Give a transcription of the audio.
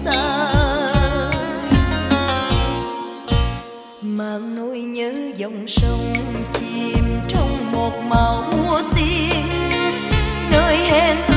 xa. Mang nỗi nhớ dòng sông chìm trong một màu mua tiên, nơi hẹn